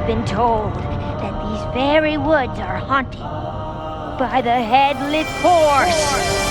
been told that these very woods are haunted by the Headless Horse.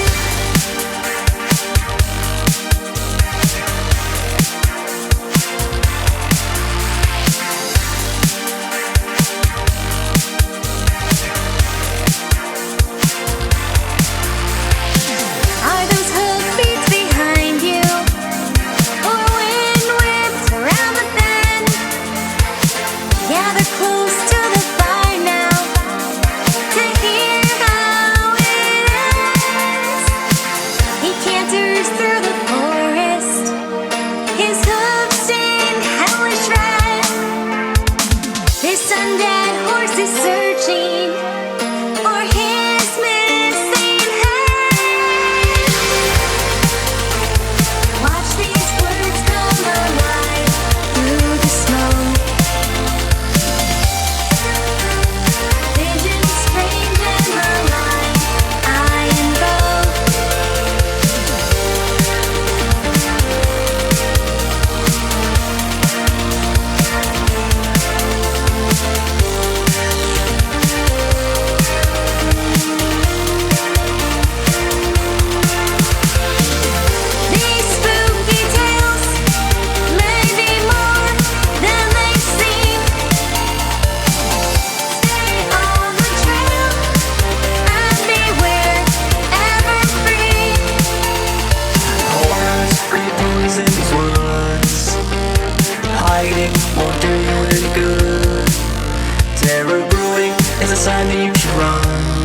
Won't do you any good. Terror brewing is a sign that you should run.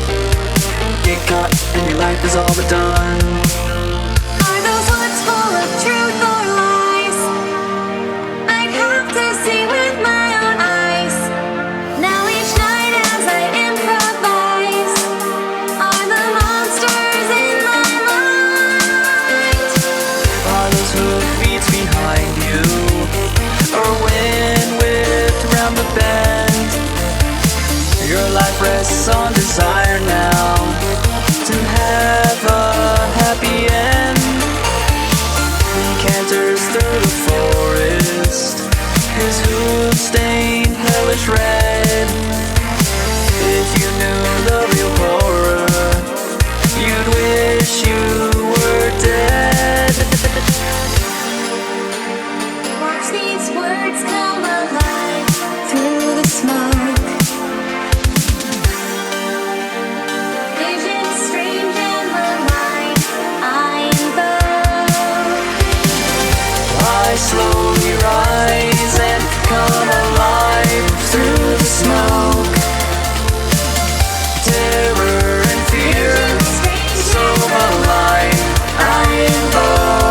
Get caught and your life is all but done. Are those woods full of truth or lies? I'd have to see with my own eyes. Now each night as I improvise are the monsters in my mind. Are those hoofbeats behind you? Or wind whipped around the bend? Your life rests on desire now to have a happy end. He canters through the forest, his hooves stained hellish red. If you knew the real horror, you'd wish you were dead. Watch these words come alive through the smoke. Visions strange and malign I invoke. I slowly rise and come alive through the smoke. Terror and fear, so malign I invoke.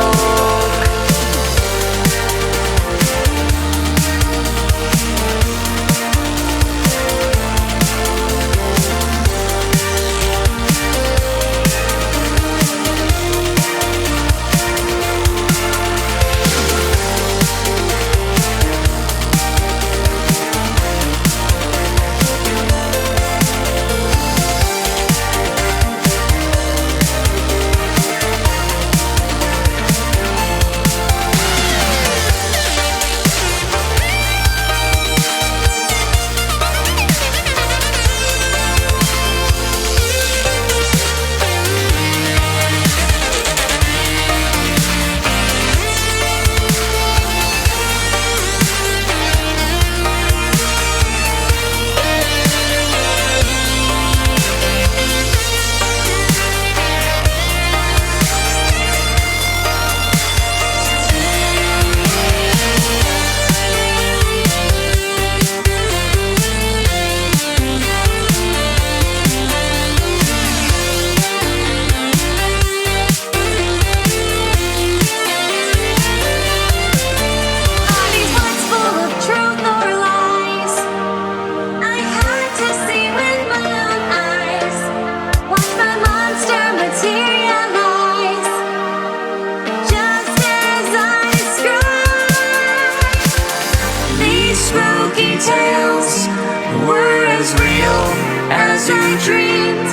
Tales were as real as your dreams.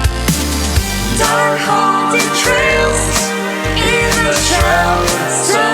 Dark haunted trails in the shrouds.